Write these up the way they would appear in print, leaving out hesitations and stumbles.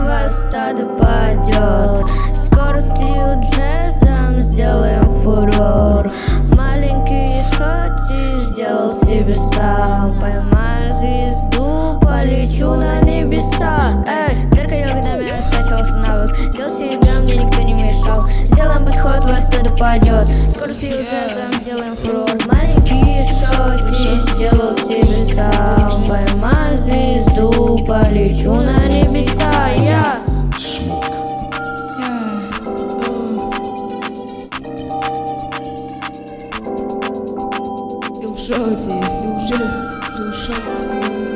хвоста да падет. Скоро слил джезом, сделаем фурор. Маленький шоти сделал себе сам. Поймаю звезду, полечу на небеса. Дырка я годами оттачивался навык. Делал себя, мне никто не мешал. Сделаем подход, хвоста да падет. Скоро слил джезом, сделаем фурор. Маленький шоти сделал себе сам. Поймаю звезду, полечу на небеса. Lil Shorty, Lil Jess, Lil Shorty.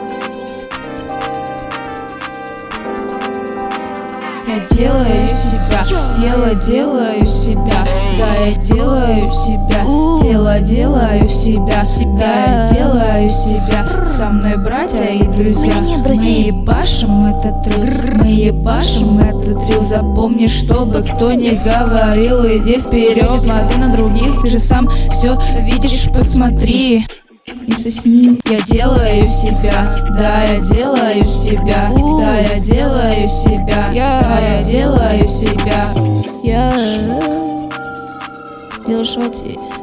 Я делаю себя, делаю себя, да, я делаю себя, делаю себя, да, я делаю себя. Со мной братья и друзья, мы ебашим этот трил, мы ебашим этот трил. Запомни, чтобы кто не говорил, иди вперед, смотри на других, ты же сам все видишь, посмотри. Не сосни. Я делаю себя, да, я делаю себя, да, я делаю себя, да, я делаю себя. Lil Shorty.